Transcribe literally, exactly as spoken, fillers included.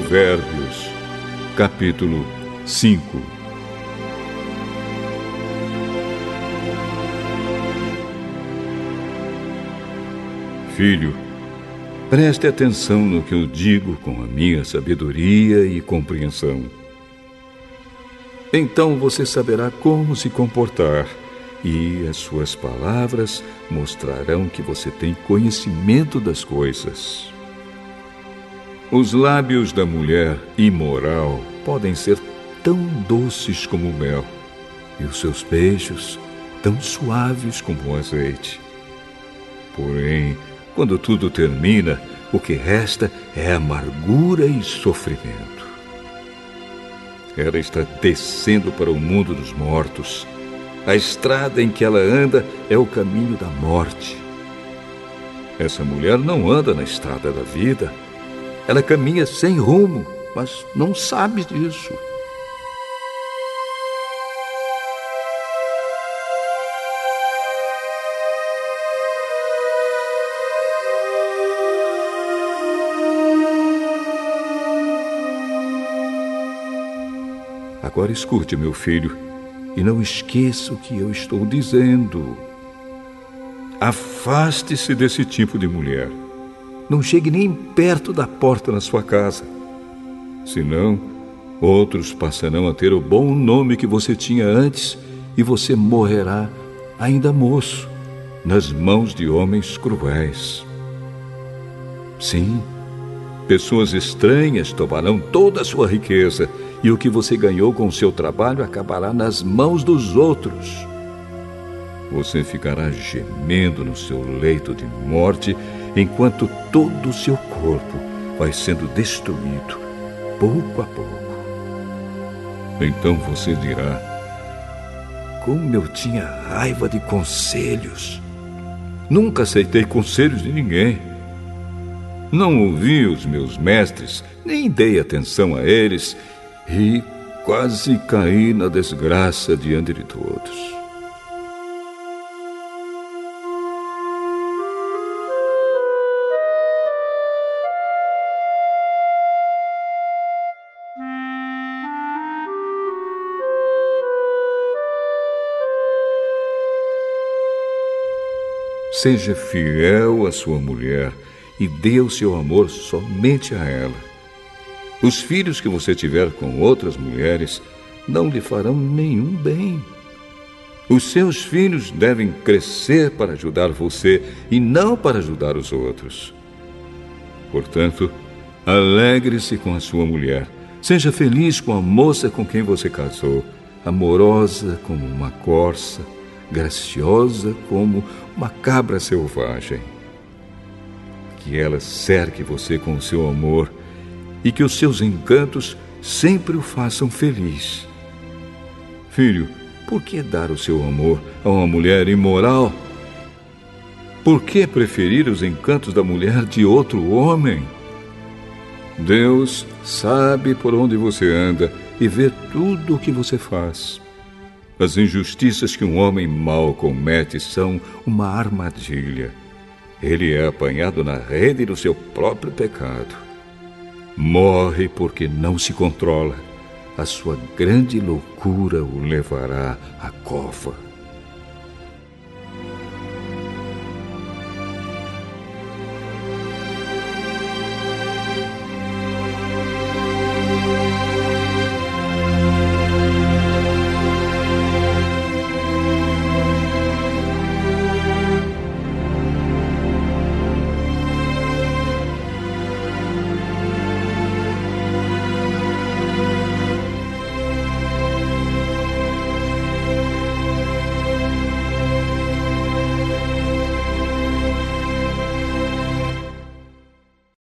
Provérbios, capítulo cinco. Filho, preste atenção no que eu digo com a minha sabedoria e compreensão. Então você saberá como se comportar, e as suas palavras mostrarão que você tem conhecimento das coisas. Os lábios da mulher imoral podem ser tão doces como o mel, e os seus beijos tão suaves como o azeite. Porém, quando tudo termina, o que resta é amargura e sofrimento. Ela está descendo para o mundo dos mortos. A estrada em que ela anda é o caminho da morte. Essa mulher não anda na estrada da vida. Ela caminha sem rumo, mas não sabe disso. Agora escute, meu filho, e não esqueça o que eu estou dizendo. Afaste-se desse tipo de mulher. Não chegue nem perto da porta na sua casa. Senão, outros passarão a ter o bom nome que você tinha antes e você morrerá, ainda moço, nas mãos de homens cruéis. Sim, pessoas estranhas tomarão toda a sua riqueza e o que você ganhou com o seu trabalho acabará nas mãos dos outros. Você ficará gemendo no seu leito de morte enquanto todo o seu corpo vai sendo destruído, pouco a pouco. Então você dirá: como eu tinha raiva de conselhos! Nunca aceitei conselhos de ninguém. Não ouvi os meus mestres, nem dei atenção a eles, e quase caí na desgraça diante de todos. Seja fiel à sua mulher e dê o seu amor somente a ela. Os filhos que você tiver com outras mulheres não lhe farão nenhum bem. Os seus filhos devem crescer para ajudar você e não para ajudar os outros. Portanto, alegre-se com a sua mulher. Seja feliz com a moça com quem você casou, amorosa como uma corça, graciosa como uma cabra selvagem. Que ela cerque você com o seu amor e que os seus encantos sempre o façam feliz. Filho, por que dar o seu amor a uma mulher imoral? Por que preferir os encantos da mulher de outro homem? Deus sabe por onde você anda e vê tudo o que você faz. As injustiças que um homem mau comete são uma armadilha. Ele é apanhado na rede do seu próprio pecado. Morre porque não se controla. A sua grande loucura o levará à cova.